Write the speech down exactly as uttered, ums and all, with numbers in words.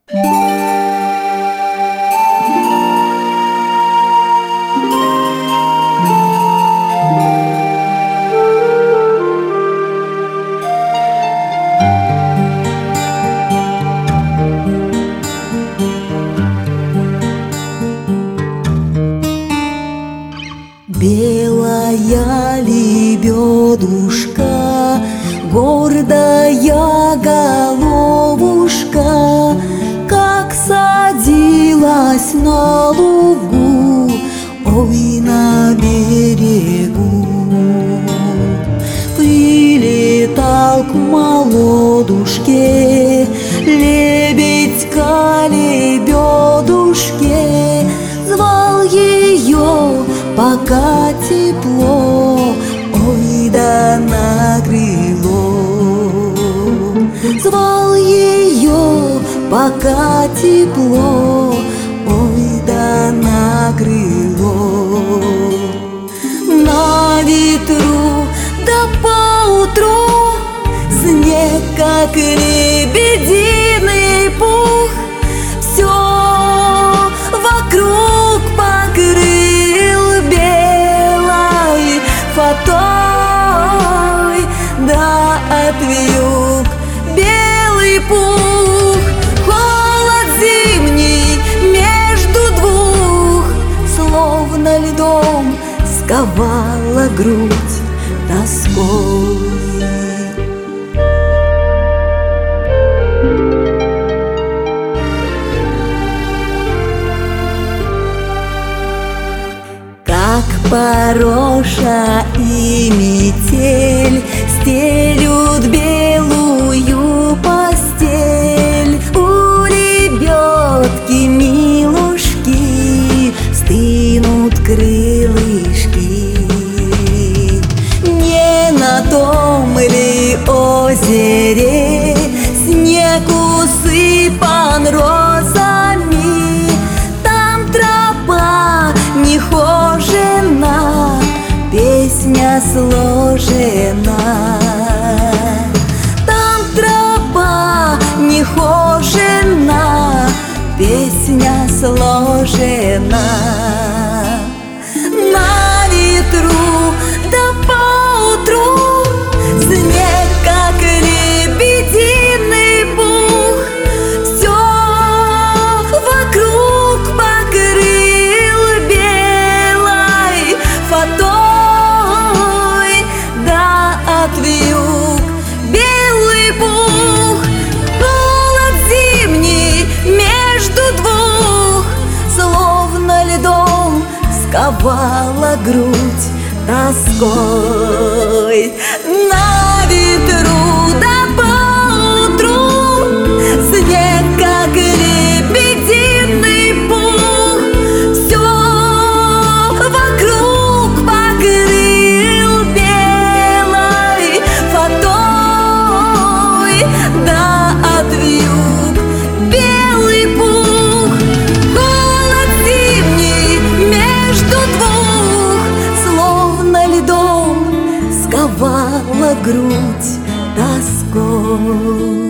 Белая лебедушка, гордая головушка, как садилась на лугу, ой, на берегу. Прилетал к молодушке лебедь к лебедушке, звал ее, пока тепло, ой, да на крыло. Звал ее, пока тепло, ой, да на крыло. На ветру да поутру снег, как лебединый пух, все вокруг покрыл белой фатой, да отвьюг белый пух. Холод зимний между двух словно льдом сковала грудь тоской. Как пороша и метель стелют белую постель, у лебедки милушки стынут крылышки. Не на том ли озере снег усыпан розами, там тропа нехожена, песня сложена. Там тропа нехожена, песня сложена. На ветру да поутру снег, как лебединый пух, все вокруг покрыл белой фатой, да отвьюг белый пух. Холод зимний между двух словно льдом сковала грудь тоской. На ветру да поутру снег, как лебединый пух, все вокруг покрыл белой фатой, да отвьюг белый пух. Холод зимний между двух словно льдом сковала грудь тоской.